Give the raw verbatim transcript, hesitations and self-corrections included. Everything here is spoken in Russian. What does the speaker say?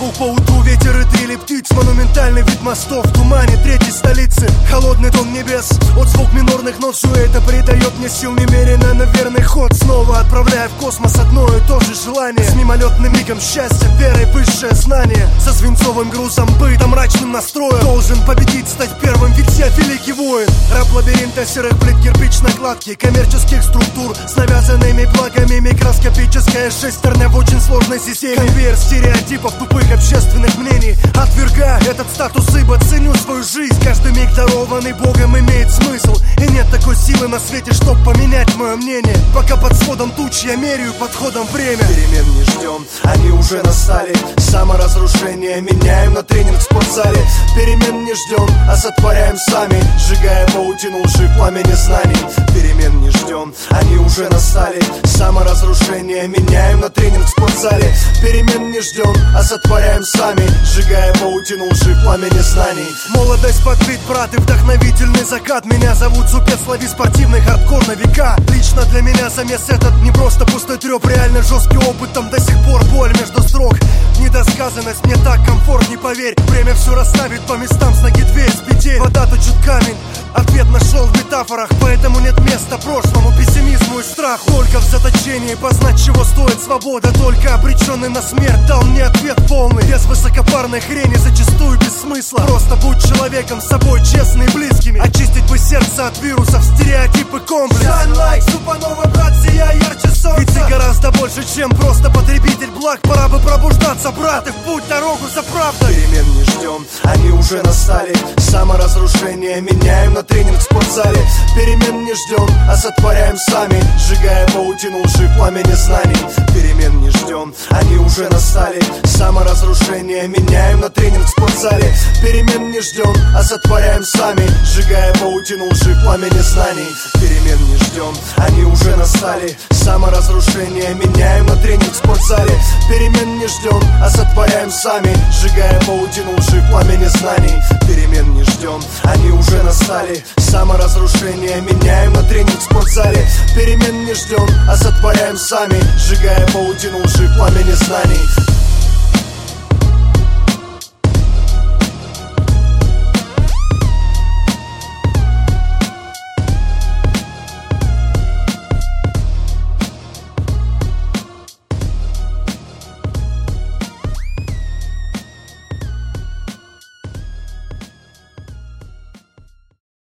звук по утру, ветер и трели птиц. Монументальный вид мостов в тумане третьей столицы. Холодный тон небес, от звук минорных нот. Все это придает мне сил немерено на верный ход. Снова отправляя в космос одно и то же желание. С мимолетным мигом счастья, верой, высшее знание. За свинцовым грузом быта, мрачным настроем. Должен победить, стать первым, ведь я великий воин. Раб лабиринта серых плит кирпичной кладки, коммерческих структур с навязанными благами. Микроскопическая шестерня в очень сложной системе. Конвейер стереотипов, тупых общественных мнений. Отвергая этот статус, ибо ценю свою жизнь. Каждый миг, дарованный Богом, имеет смысл. И нет такой силы на свете, чтоб поменять мое мнение. Пока под сводом туч я меряю подходом время. Перемен не ждем, они уже настали. Саморазрушение меняем на тренинг в спортзале. Перемен не ждем, а сотворяем сами, сжигая паутину лжи в пламени знаний. Перемен не ждем, они уже настали. Саморазрушение меняем на тренинг в спортзале. Перемен не ждем, а сотворяем сами, сжигая паутину лжи в пламени знаний. Молодость подбит, брат, и вдохновительный закат. Меня зовут Зупец, лови спортивный хардкор на века. Лично для меня замес этот не просто пустой трёп. Реально жесткий опыт, там до сих пор боль между строк. Недосказанность, мне так комфортней, поверь. Время все расставит по местам, с ноги дверь, с петель. Вода точит камень, ответ нашел в метафорах. Поэтому нет места прошлому, пессимизму и страху. Только в заточении познать, чего стоит свобода. Только обреченный на смерть дал мне ответ полный. Без высокопарной хрени, зачастую без смысла. Просто будь человеком, с собой честный и близкими. Очистить бы сердце от вирусов, стереотипы, комплекс. Shine like supernova, брат, сияй ярче солнца. Ведь ты гораздо больше, чем просто потребитель благ. Пора бы пробуждаться, брат, и в путь дорогу за правдой. Перемен не ждем, они уже настали. Саморазрушение меняем на тренинг в спортзале. Перемен не ждем, а сотворяем сами, сжигая паутину лжи в пламени знаний. Перемен не ждем, они уже настали. Саморазрушение меняем на тренинг в спортзале. Перемен не ждем, а сотворяем сами, сжигая паутину лжи в пламени знаний. Перемен не ждем, они уже настали. Саморазрушение меняем на тренинг в спортзале. Перемен не ждем, а сотворяем сами, сжигая паутину лжи в пламени знаний. Перемен не ждем, они уже настали. Саморазрушение меняем на тренинг в спортзале. Перемен не ждем, а сотворяем сами, сжигая паутину лжи в пламени знаний.